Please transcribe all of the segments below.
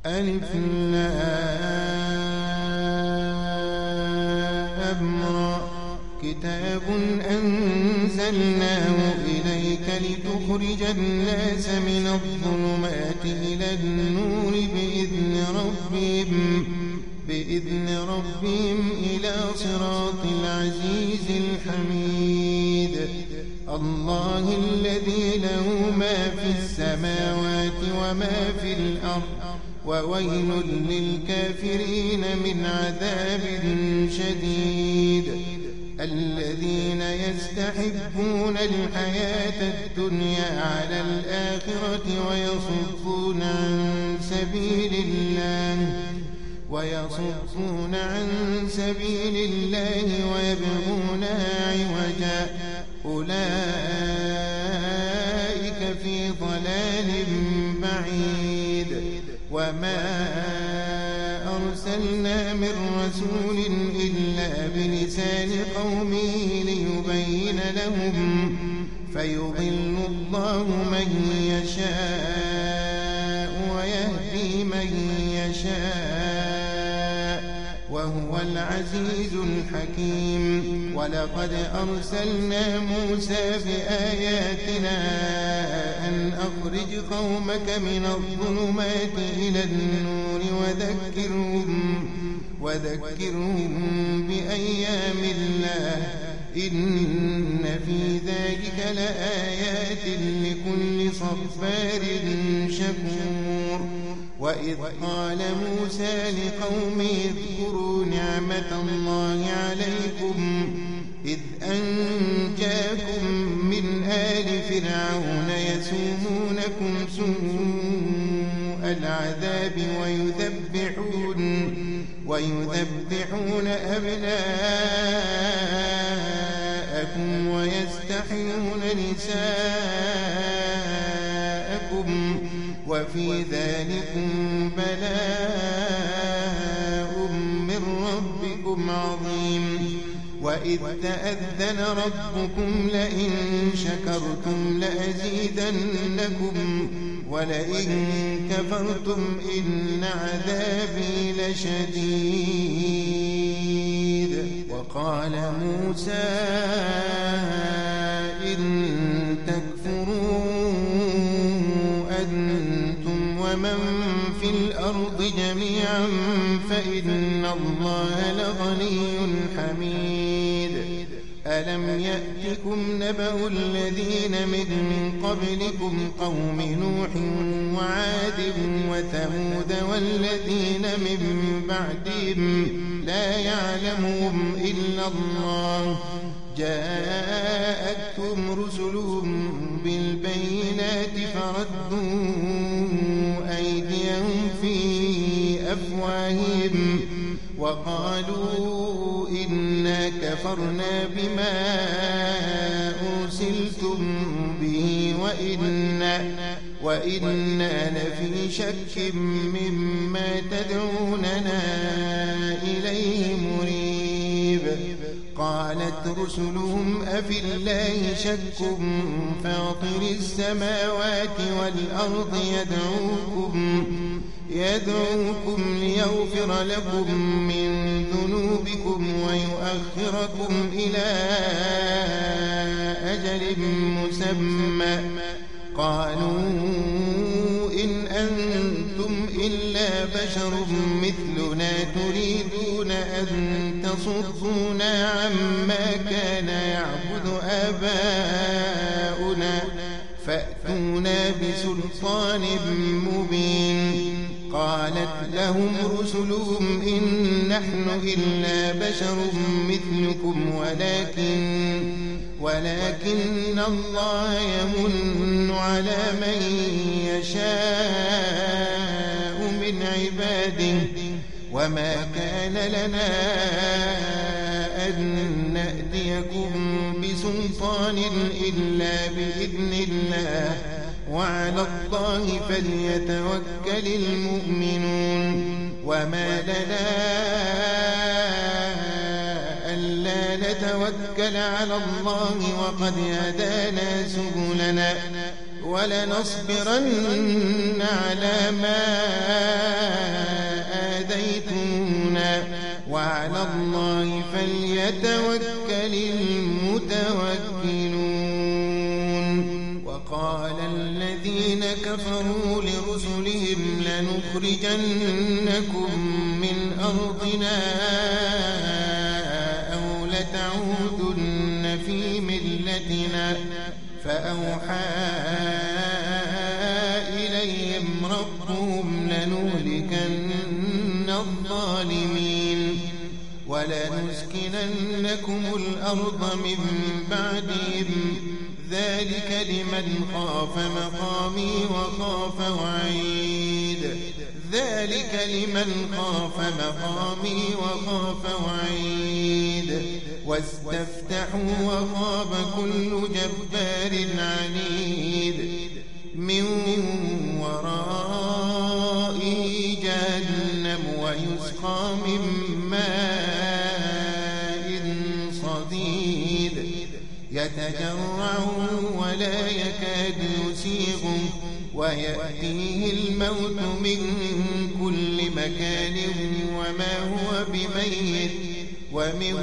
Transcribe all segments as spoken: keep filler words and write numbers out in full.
ألف لام را كتاب أنزلناه إليك لتخرج الناس من الظلمات إلى النور بإذن ربهم بإذن ربهم إلى صراط العزيز الحميد الله الذي له ما في السماوات وما في الأرض وويل للكافرين من عذاب شديد الذين يستحبون الحياة الدنيا على الآخرة ويصدون عن سبيل الله ويصدون عن سبيل الله ويبغونها عوجا أولئك في ضلال بعيد وما أرسلنا من رسول إلا بلسان قومه ليبين لهم فيضل الله من يشاء ويهدي من يشاء وهو العزيز الحكيم ولقد أرسلنا موسى بآياتنا أن أخرج قومك من الظلمات إلى النور وذكرهم, وذكرهم بأيام الله إن في ذلك لآيات لكل صبار شكور وإذ قال موسى لقومه اذكروا نعمة الله عليكم إذ أنجاكم من آل فرعون يسومونكم سوء العذاب ويذبحون, ويذبحون أبناءكم ويستحيون نساءكم وفي ذلكم بلاء من ربكم عظيم وإذ تأذن ربكم لئن شكرتم لأزيدنكم ولئن كفرتم إن عذابي لشديد وقال موسى إن تكفروا أنتم ومن في الأرض جميعا فإن الله لغني حميد ألم يأتكم نبأ الذين من قبلكم قوم نوح وعاد وثمود والذين من بعدهم لا يعلمهم إلا الله جاءتهم رسلهم بالبينات فردوا أيديهم في أفواههم وقالوا إنا كفرنا بما أرسلتم به وإنا, وإنا لفي شك مما تدعوننا إليه مريب قالت رسلهم أفي الله شك فاطر السماوات والأرض يدعوكم يدعوكم ليغفر لكم من ذنوبكم ويؤخركم إلى أجل مسمى قالوا إن أنتم إلا بشر مثلنا تريدون أن تصدونا عما كان يعبد آباؤنا فأتونا بسلطان مبين قالت لهم رسلهم إن نحن إلا بشر مثلكم ولكن ولكن الله يمن على من يشاء من عباده وما كان لنا أن نأتيكم بسلطان إلا بإذن الله وعلى الله فليتوكل المؤمنون وما لنا ألا نتوكل على الله وقد هدانا سبلنا ولنصبرن على ما آتيتمونا وعلى الله فليتوكل المتوكلون. وقال الذين كفروا لرسلهم لنخرجنكم من أرضنا أو لتعودن في ملتنا فأوحى إليهم ربهم لنهلكن الظالمين ولنسكننكم الأرض من بعدهم ذلك لمن خاف مقامي وخاف وعيد ذلك لمن خاف مقامي وخاف وعيد واستفتحوا وخاب كل جبار عنيد من ورائه جهنم ويسقى من ماء صديد يتجرعه ولا يكاد يسيغه ويأتيه الموت من كل مكان وما هو بميت ومن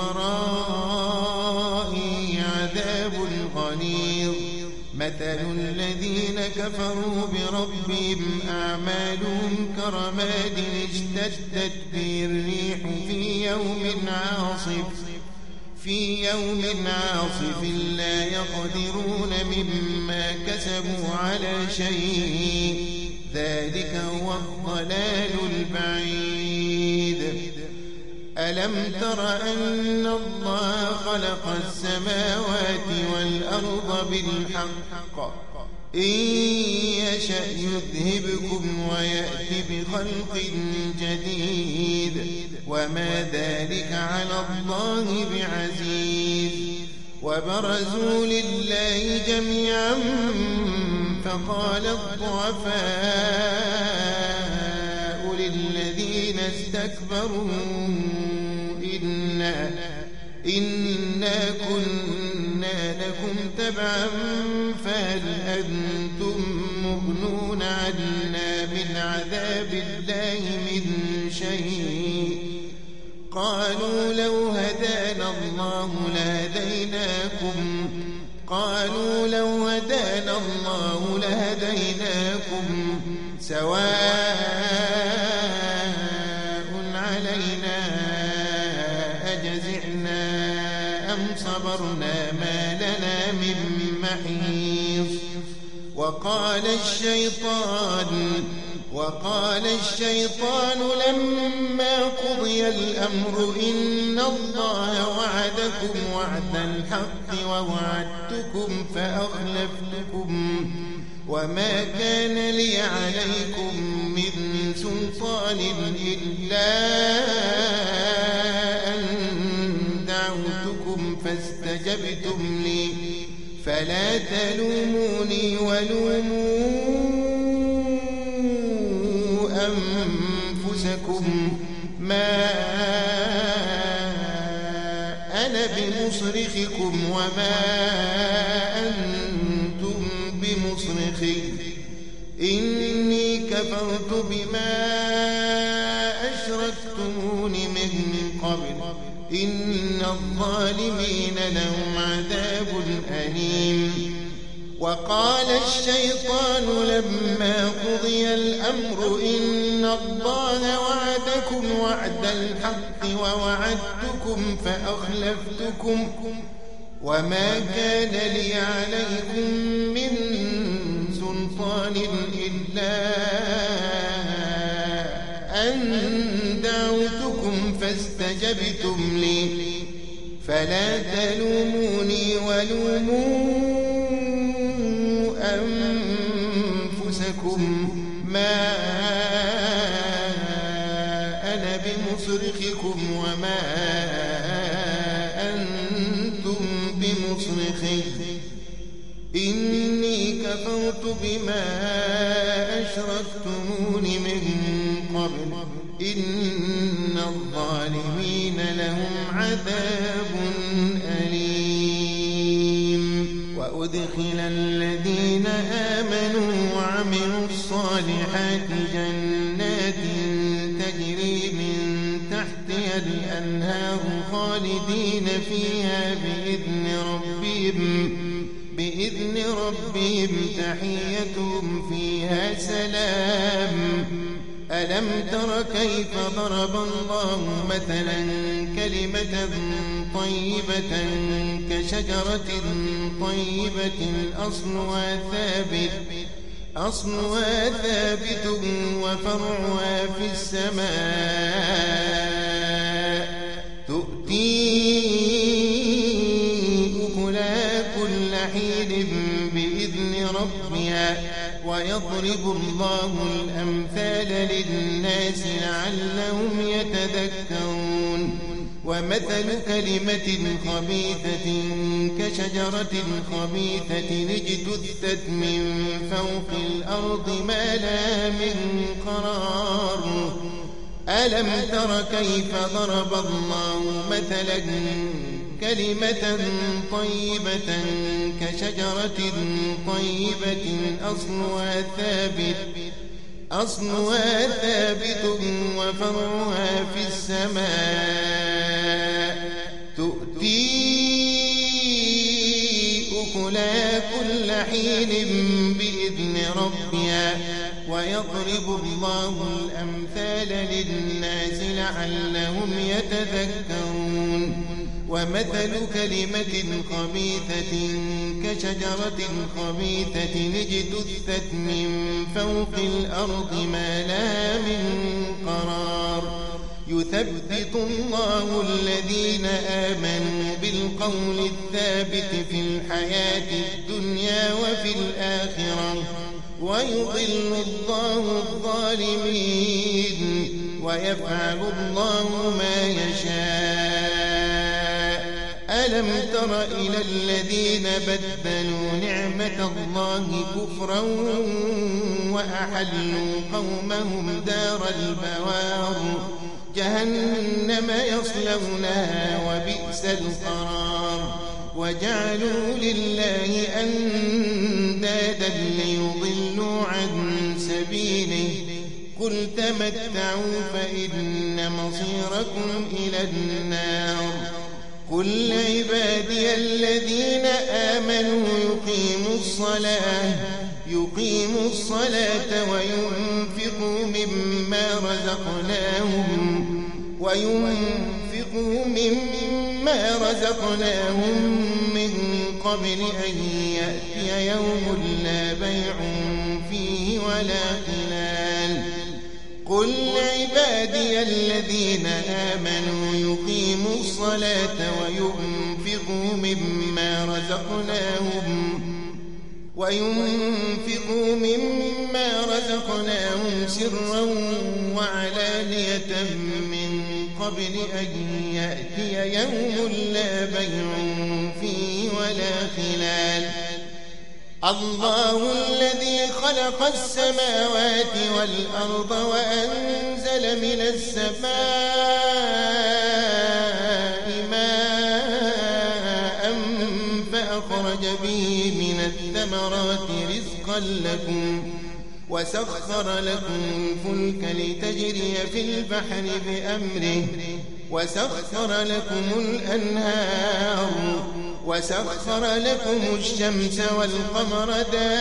ورائه عذاب غليظ. مثل الذين كفروا بربهم أعمالهم كرماد اشتدت به الريح في يوم عاصف في يوم عاصف لا يقدرون مما كسبوا على شيء ذلك هو الضلال البعيد. ألم تر أن الله خلق السماوات والأرض بالحق إن يشأ يذهبكم ويأتي بخلق جديد وما ذلك على الله بعزيز. وبرزوا لله جميعا فقال الضعفاء للذين استكبروا إنا, إنا كنا لكم تبعا فهل أنتم مغنون عنا من عذاب الله من شيء قالوا لو هدانا الله لهديناكم قالوا لو هدانا الله لهديناكم سواء علينا أجزعنا أم صبرنا ما لنا من محيص. وقال الشيطان وقال الشيطان لما قضي الأمر إن الله وعدكم وعد الحق ووعدتكم فأخلفتكم وما كان لي عليكم من سلطان إلا أن دعوتكم فاستجبتم لي فلا تلوموني ولوموا أنفسكم ما أنا بمصرخكم وما أنتم بمصرخي إني كفرت بما أشركتمون من قبل إن الظالمين لهم عذاب أليم. وقال الشيطان لما قضي الأمر إن الله وعدكم وعد الحق ووعدتكم فأخلفتكم وما كان لي عليكم من سلطان إلا أن دعوتكم فاستجبتم لي فلا تلوموني ولوموا أنفسكم ما أنا بمصرخكم وما أنتم بمصرخي إني كفرت بما أشركتمون من قبل إن الظالمين لهم عذاب أليم. وأدخل الذين آمنوا وعملوا الصالحات جنات تجري الأنهار خالدين فيها بإذن ربهم بإذن ربهم تحيتهم فيها سلام. ألم تر كيف ضرب الله مثلا كلمة طيبة كشجرة طيبة أصلها ثابت أصلها ثابت وفرعها في السماء تؤتي أكلها كل حين بإذن ربها ويضرب الله الأمثال للناس لعلهم يتذكرون. ومثل كلمة خبيثة كشجرة خبيثة اجتثت من فوق الأرض ما لها من قرار. ألم تر كيف ضرب الله مثلا كلمة طيبة كشجرة طيبة أصلها ثابت أصلها ثابت وفرعها في السماء تؤتي أكلها كل حين بإذن ربها ويضرب الله الأمثال للناس لعلهم يتذكرون. ومثل كلمة خبيثة كشجرة خبيثة اجتثت من فوق الأرض ما لها من قرار. يثبت الله الذين آمنوا بالقول الثابت في الحياة الدنيا وفي الآخرة ويضل الله الظالمين ويفعل الله ما يشاء. ألم تر إلى الذين بدلوا نعمة الله كفرا وأحلوا قومهم دار البوار جهنم يصلونها وبئس القرار. وجعلوا لله أندادا ليضلوا عن سبيله قل تمتعوا فإن مصيركم إلى النار. قل عبادي الذين آمنوا يقيموا الصلاة يقيموا الصلاة وينفقوا مما رزقناهم وينفقوا مما رزقناهم من قبل أن يأتي يوم لا بيع فيه ولا خلال. قل عبادي الذين آمنوا يقيموا الصلاة وينفقوا مما رزقناهم وينفقوا مما رزقناهم سرا وعلانية من قبل أن يأتي يوم لا بيع فيه ولا خلال. الله الذي خلق السماوات والأرض وأنزل من السماء ماء فأخرج به من الثمرات رزقا لكم وسخر لكم الفلك لتجري في البحر بأمره وسخر لكم الأنهار وسخر لكم الشمس والقمر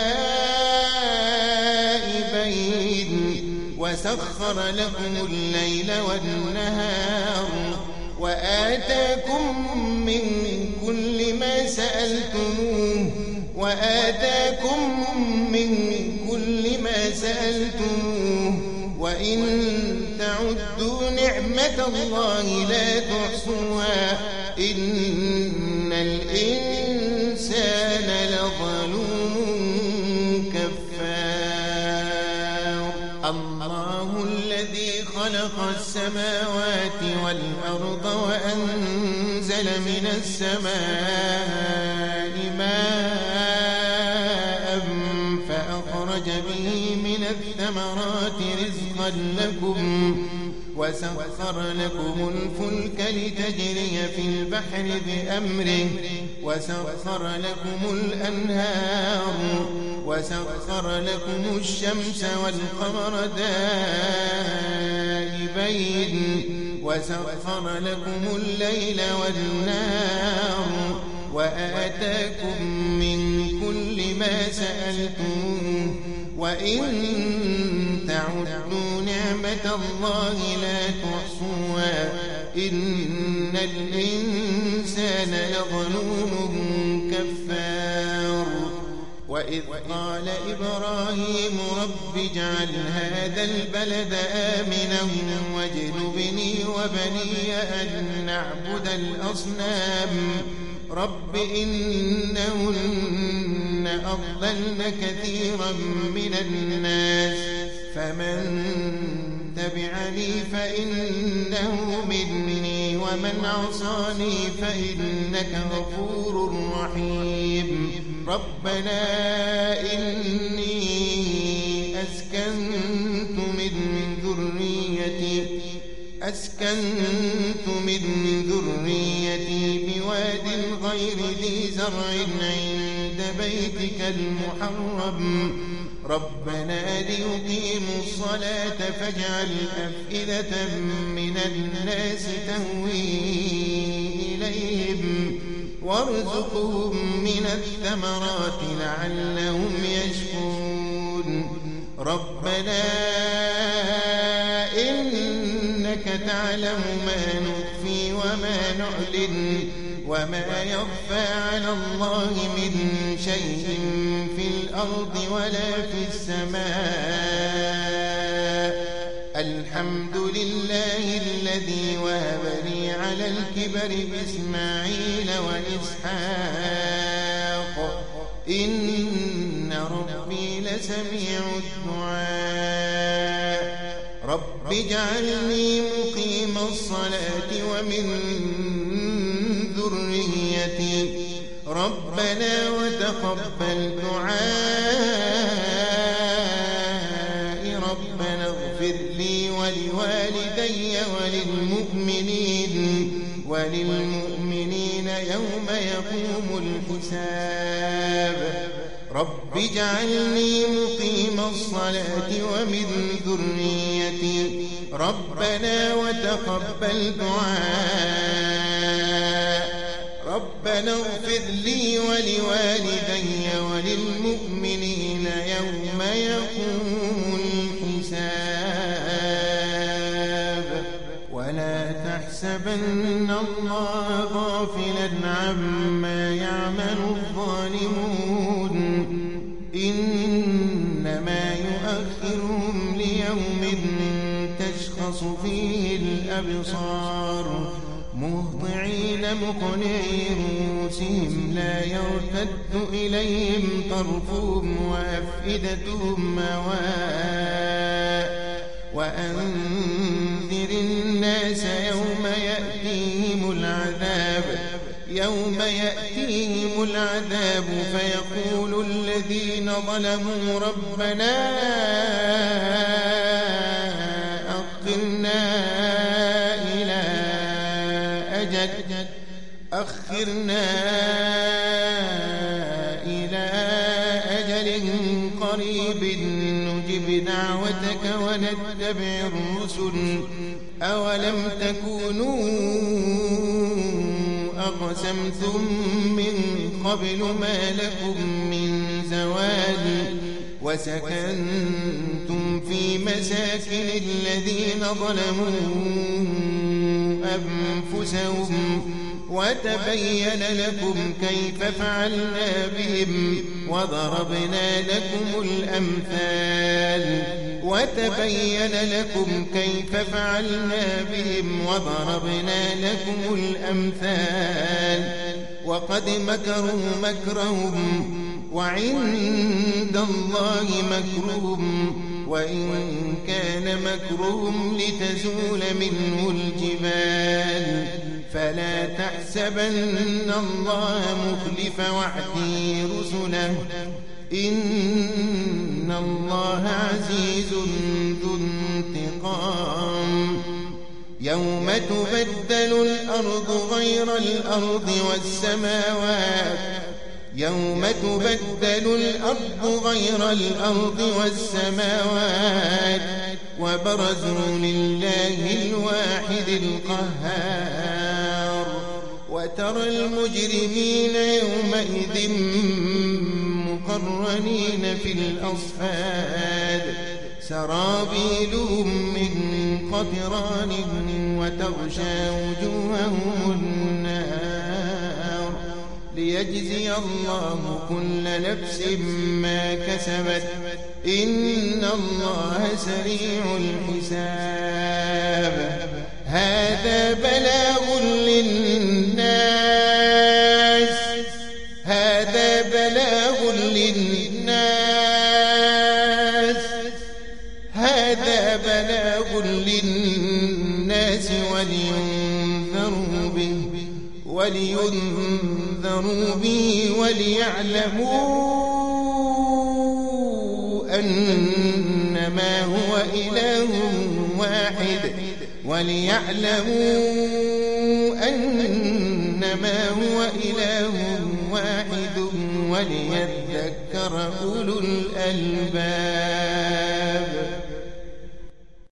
دائبين وسخر لكم الليل والنهار وآتاكم من كل ما سألتموه وآتاكم من كل ما سألتموه وإن تعدوا نعمة الله لا تحصوها إن الإنسان لظلوم كفار. الله الذي خلق السماوات والأرض وأنزل من السماء ماء فأخرج به من الثمرات رزقا لكم وسخر لكم الفلك لتجري في البحر بأمره وسخر لكم الأنهار وسخر لكم الشمس والقمر دائبين وسخر لكم الليل والنهار وآتاكم من كل ما سألتموه وإن تعدوا نعمة الله لا تحصوها إن الإنسان لظلوم كفار. وإذ قال إبراهيم رب اجعل هذا البلد آمنا واجنبني وبني أن نعبد الأصنام رب إنهن أضللن كثيرا من الناس فمن تبعني فإنه مني ومن عصاني فإنك غفور رحيم. ربنا إني أسكنت من ذريتي أسكنت من ذريتي بواد غير ذي زرع عند بيتك المحرم ربنا ليقيموا الصلاة فاجعل أفئدة من الناس تهوي إليهم وارزقهم من الثمرات لعلهم يشكرون. ربنا إنك تعلم ما نخفي وما نعلن وما يخفى على الله من شيء في الأرض ولا في السماء. الحمد لله الذي وهب لي على الكبر إسماعيل وإسحاق إن ربي لسميع الدعاء. رب اجعلني مقيم الصلاة ومن ذريتي ربنا وتقبل دعائي ربنا اغفر لي ولوالدي وللمؤمنين وللمؤمنين يوم يقوم الحساب. رب اجعلني مقيم الصلاة ومن ذريتي ربنا وتقبل دعاء ربنا اغفر لي ولوالدي وللمؤمنين يوم يقوم الحساب. ولا تحسبن الله غافلا عما يعمل الظالمون إنما يؤخرهم ليوم تشخص فيه الأبصار مهطعين مقنعي رؤوسهم لا يرتد إليهم طرفهم وأفئدتهم هواء. وأنذر الناس يوم يأتيهم العذاب يوم يأتيهم العذاب فيقول الذين ظلموا ربنا أخرنا إلى أجل أخرنا إلى أجل قريب نجب دعوتك ونتبع الرسل أولم تكونوا أقسمتم من قبل ما لكم من زوال وسكنتم في مساكن الذين ظلموا أنفسهم وتبين لكم كيف فعلنا بهم وضربنا لكم الأمثال وتبين لكم كيف فعلنا بهم وضربنا لكم الأمثال. وقد مكروا مكرهم وعند الله مكرهم وإن كان مكرهم لتزول منه الجبال. فلا تحسبن الله مخلف وعده رسله إن الله عزيز ذو انتقام. يوم تبدل الأرض غير الأرض والسماوات يوم تبدل الأرض غير الأرض والسماوات وبرزوا لله الواحد القهار وترى المجرمين يومئذ مقرنين في الأصفاد سرابيلهم من قطران وتغشى وجوههم النار ليجزي الله كل نفس ما كسبت إن الله سريع الحساب هذا بلاغ للناس هذا بلاغ للناس هذا بلاغ للناس ولينذروا به ولينذروا به وليعلموا أنما هو إله واحد وليعلموا أنما هو إله واحد وليذكر أولو الألباب.